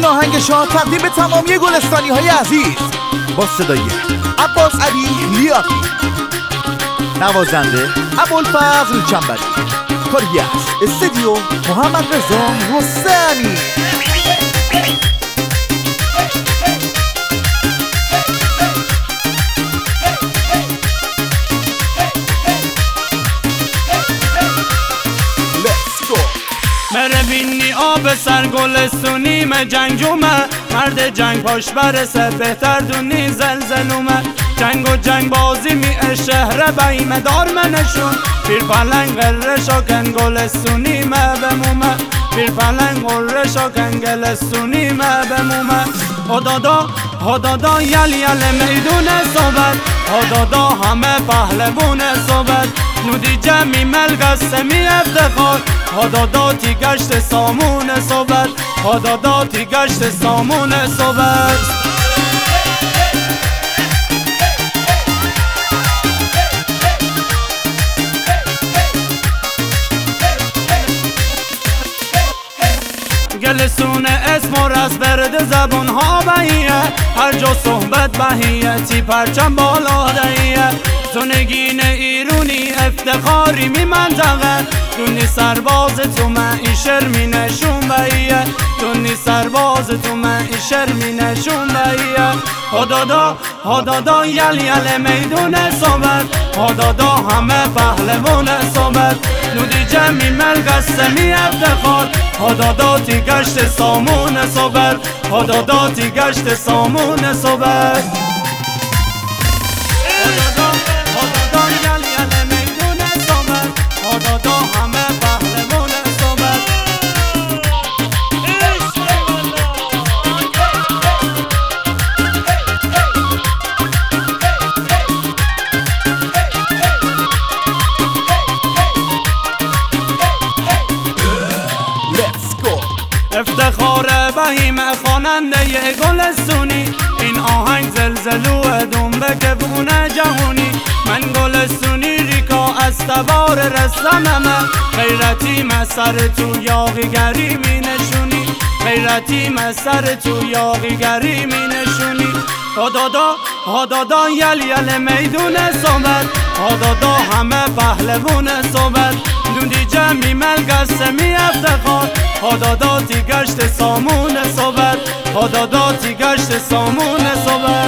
این آهنگ شاه تقدیم به تمامی گلستانی های عزیز با صدای عباس علی لیاقی، نوازنده ابوالفضل جنبری، کارگردان استودیو محمد رضا حسینی. مره بینی آب سر گلستونیم جنگجومه، مرد جنگ پاش برسه بهتر دونی زلزلومه. جنگ و جنگ بازی میه شهر بایمه دار منشون، پیر پلنگ غره شاکن گلستونیمه بمومه، پیر پلنگ غره شاکن گلستونیمه بمومه. هدادا یل یل میدون صحبت، هدادا همه پهلوون صحبت، نودی جمعی ملگستمی افتخار، هداداتی گشت سامون صحبت، هداداتی گشت سامون صحبت. گلستون اسم و رس برد زبون ها بهیه، هر جا صحبت بهیه تی پرچم بالا دهیه. تو نگین ایرونی افتخاری می منطقه، دونی سرباز تو من این شرمی نشون بهیه، دونی سرباز تو من این شرمی نشون بهیه. هدادا یل یل میدون صحبت، هدادا همه پهلوان صحبت، نودی جمعی ملگستمی افتخار، هداداتی گشت سامون صحبت، هداداتی گشت سامون صحبت. هدادا یل یل میدون صحبت، هدادا همه پهلوان صحبت. افتخار بهیم خواننده گلستونی، این آهنگ زلزلو دنبه که بونه جهونی. من گلستونی ریکا از تبار رسممه، غیرتی مسر تو یاغیگری می نشونی، غیرتی مسر تو یاغیگری می نشونی. هدادا یل یل میدون صحبت، هدادا همه پهلوون صحبت، دوندی جمعی ملگستمی افتخار، هداداتی گشت سامون صحبت، هداداتی گشت سامون صحبت.